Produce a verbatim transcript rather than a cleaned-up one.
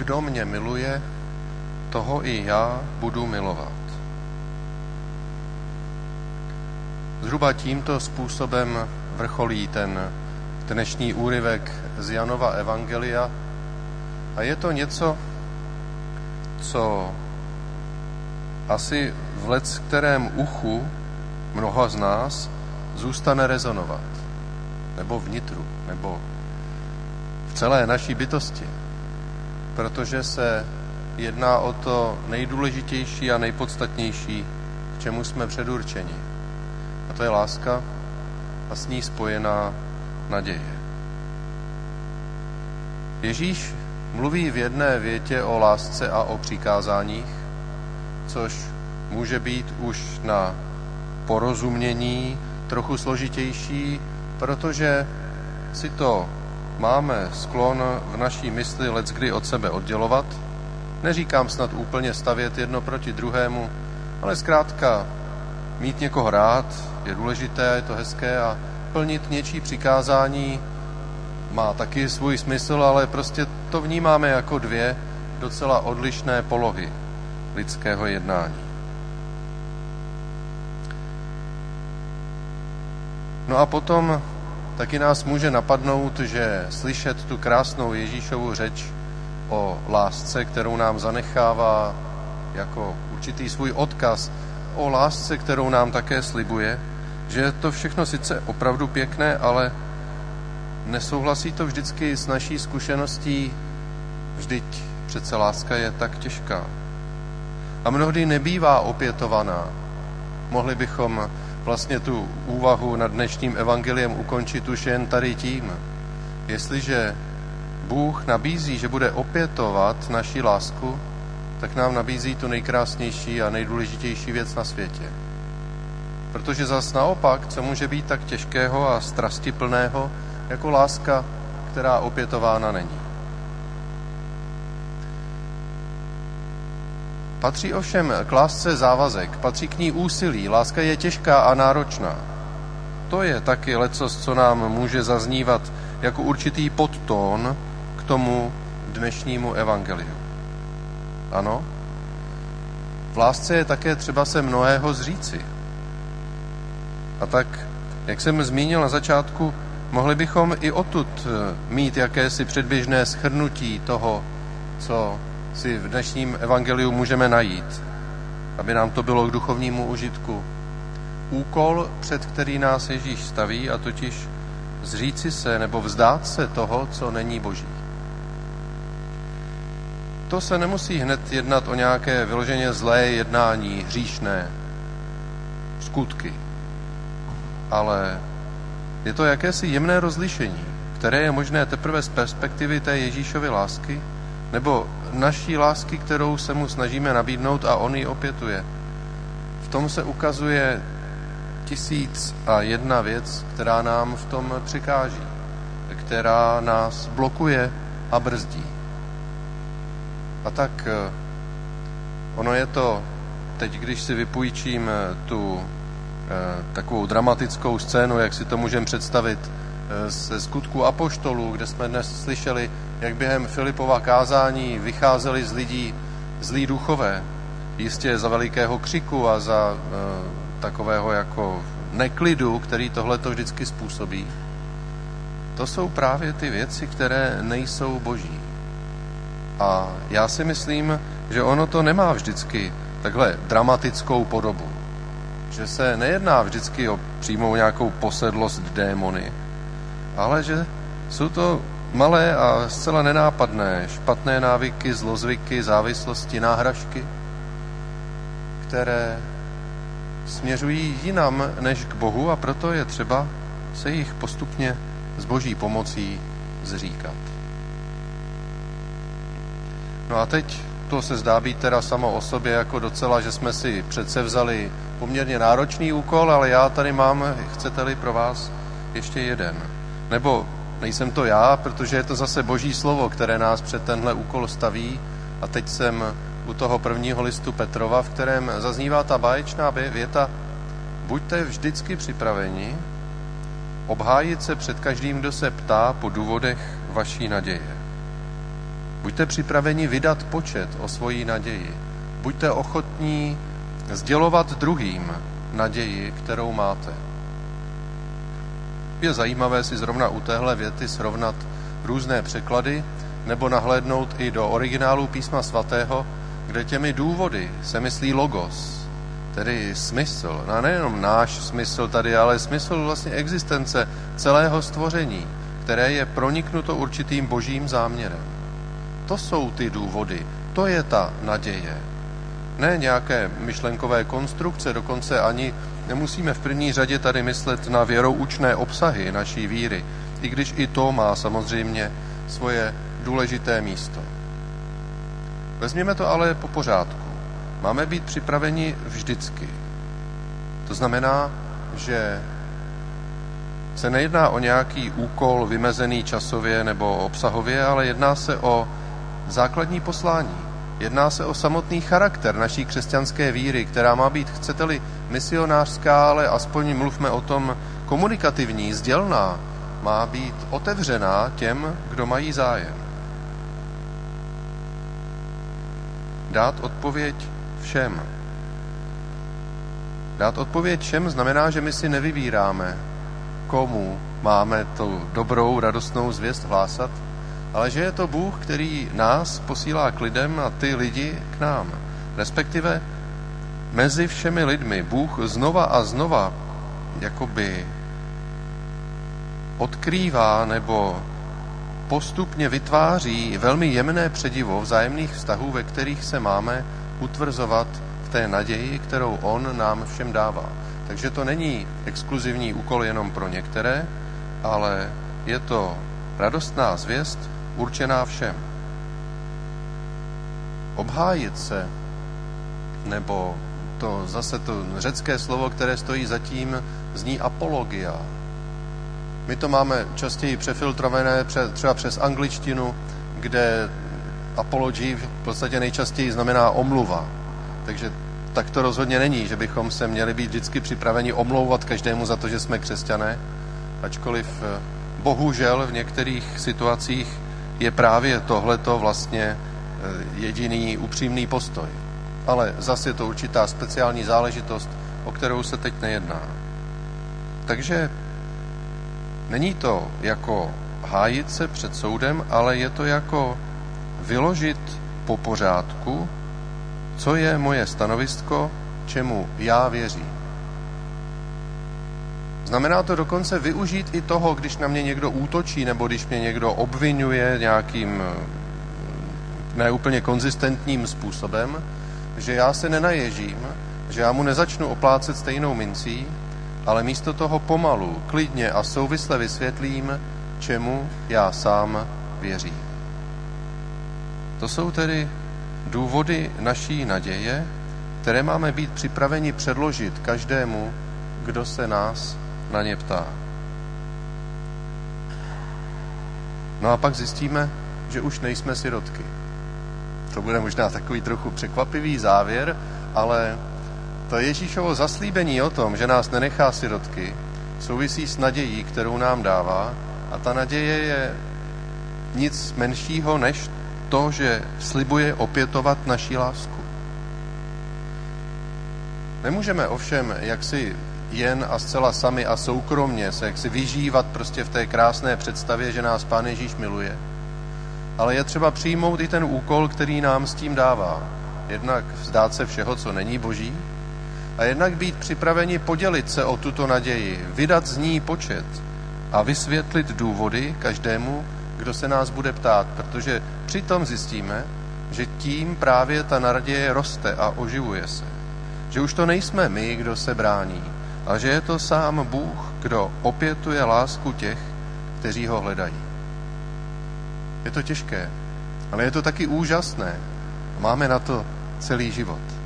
kdo mě miluje, toho i já budu milovat. Zhruba tímto způsobem vrcholí ten dnešní úryvek z Janova evangelia a je to něco, co asi v leckterém uchu mnoha z nás zůstane rezonovat, nebo vnitru, nebo v celé naší bytosti, protože se jedná o to nejdůležitější a nejpodstatnější, k čemu jsme předurčeni. A to je láska a s ní spojená naděje. Ježíš mluví v jedné větě o lásce a o přikázáních, což může být už na porozumění trochu složitější, protože si to máme sklon v naší mysli leckdy od sebe oddělovat. Neříkám snad úplně stavět jedno proti druhému, ale zkrátka mít někoho rád je důležité, je to hezké a plnit něčí přikázání má taky svůj smysl, ale prostě to vnímáme jako dvě docela odlišné polohy lidského jednání. No a potom taky nás může napadnout, že slyšet tu krásnou Ježíšovu řeč o lásce, kterou nám zanechává jako určitý svůj odkaz, o lásce, kterou nám také slibuje, že je to všechno sice opravdu pěkné, ale nesouhlasí to vždycky s naší zkušeností, vždyť přece láska je tak těžká. A mnohdy nebývá opětovaná. Mohli bychom vlastně tu úvahu nad dnešním evangeliem ukončit už jen tady tím. Jestliže Bůh nabízí, že bude opětovat naši lásku, tak nám nabízí tu nejkrásnější a nejdůležitější věc na světě. Protože zas naopak, co může být tak těžkého a strastiplného, jako láska, která opětována není. Patří ovšem k lásce závazek, patří k ní úsilí, láska je těžká a náročná. To je taky lecos, co nám může zaznívat jako určitý podtón k tomu dnešnímu evangeliu. Ano, v lásce je také třeba se mnohého zříci. A tak, jak jsem zmínil na začátku, mohli bychom i odtud mít jakési předběžné shrnutí toho, co si v dnešním evangeliu můžeme najít, aby nám to bylo k duchovnímu užitku. Úkol, před který nás Ježíš staví, a totiž zříci se nebo vzdát se toho, co není boží. To se nemusí hned jednat o nějaké vyloženě zlé jednání, hříšné skutky, ale je to jakési jemné rozlišení, které je možné teprve z perspektivy té Ježíšovy lásky, nebo naší lásky, kterou se mu snažíme nabídnout a on ji opětuje. V tom se ukazuje tisíc a jedna věc, která nám v tom přikáží, která nás blokuje a brzdí. A tak ono je to, teď když si vypůjčím tu takovou dramatickou scénu, jak si to můžeme představit ze Skutků apoštolů, kde jsme dnes slyšeli, jak během Filipova kázání vycházeli z lidí zlí duchové, jistě za velikého křiku a za e, takového jako neklidu, který tohleto vždycky způsobí. To jsou právě ty věci, které nejsou boží. A já si myslím, že ono to nemá vždycky takhle dramatickou podobu. Že se nejedná vždycky o přímou nějakou posedlost démony, ale že jsou to malé a zcela nenápadné, špatné návyky, zlozvyky, závislosti, náhražky, které směřují jinam než k Bohu a proto je třeba se jich postupně s boží pomocí zříkat. No a teď to se zdá být teda samo o sobě jako docela, že jsme si přece vzali poměrně náročný úkol, ale já tady mám, chcete-li, pro vás ještě jeden. Nebo nejsem to já, protože je to zase boží slovo, které nás před tenhle úkol staví. A teď jsem u toho prvního listu Petrova, v kterém zaznívá ta báječná věta: buďte vždycky připraveni obhájit se před každým, kdo se ptá po důvodech vaší naděje. Buďte připraveni vydat počet o svoji naději. Buďte ochotní sdělovat druhým naději, kterou máte. Je zajímavé si zrovna u téhle věty srovnat různé překlady nebo nahlédnout i do originálu písma svatého, kde těmi důvody se myslí logos, tedy smysl. No nejenom náš smysl tady, ale smysl vlastně existence celého stvoření, které je proniknuto určitým božím záměrem. To jsou ty důvody, to je ta naděje. Ne nějaké myšlenkové konstrukce, dokonce ani nemusíme v první řadě tady myslet na věroučné obsahy naší víry, i když i to má samozřejmě svoje důležité místo. Vezměme to ale po pořádku. Máme být připraveni vždycky. To znamená, že se nejedná o nějaký úkol vymezený časově nebo obsahově, ale jedná se o základní poslání. Jedná se o samotný charakter naší křesťanské víry, která má být, chcete-li, misionářská, ale aspoň mluvme o tom komunikativní, sdělná, má být otevřená těm, kdo mají zájem. Dát odpověď všem. Dát odpověď všem znamená, že my si nevybíráme, komu máme tu dobrou, radostnou zvěst hlásat, ale že je to Bůh, který nás posílá k lidem a ty lidi k nám. Respektive mezi všemi lidmi Bůh znova a znova jakoby odkrývá nebo postupně vytváří velmi jemné předivo vzájemných vztahů, ve kterých se máme utvrzovat v té naději, kterou on nám všem dává. Takže to není exkluzivní úkol jenom pro některé, ale je to radostná zvěst určená všem. Obhájit se, nebo to zase to řecké slovo, které stojí zatím, zní apologia. My to máme častěji přefiltrované třeba přes angličtinu, kde apology v podstatě nejčastěji znamená omluva. Takže tak to rozhodně není, že bychom se měli být vždycky připraveni omlouvat každému za to, že jsme křesťané, ačkoliv bohužel v některých situacích je právě tohleto vlastně jediný upřímný postoj. Ale zase je to určitá speciální záležitost, o kterou se teď nejedná. Takže není to jako hájit se před soudem, ale je to jako vyložit po pořádku, co je moje stanovisko, čemu já věřím. Znamená to dokonce využít i toho, když na mě někdo útočí, nebo když mě někdo obvinuje nějakým neúplně konzistentním způsobem, že já se nenaježím, že já mu nezačnu oplácet stejnou mincí, ale místo toho pomalu, klidně a souvisle vysvětlím, čemu já sám věřím. To jsou tedy důvody naší naděje, které máme být připraveni předložit každému, kdo se nás na ně ptá. No a pak zjistíme, že už nejsme sirotky. To bude možná takový trochu překvapivý závěr, ale to Ježíšovo zaslíbení o tom, že nás nenechá sirotky, souvisí s nadějí, kterou nám dává, a ta naděje je nic menšího než to, že slibuje opětovat naši lásku. Nemůžeme ovšem jaksi jen a zcela sami a soukromně se jaksi vyžívat prostě v té krásné představě, že nás Pán Ježíš miluje. Ale je třeba přijmout i ten úkol, který nám s tím dává. Jednak vzdát se všeho, co není boží, a jednak být připraveni podělit se o tuto naději, vydat z ní počet a vysvětlit důvody každému, kdo se nás bude ptát, protože přitom zjistíme, že tím právě ta naděje roste a oživuje se. Že už to nejsme my, kdo se brání, ale že je to sám Bůh, kdo opětuje lásku těch, kteří ho hledají. Je to těžké, ale je to taky úžasné. Máme na to celý život.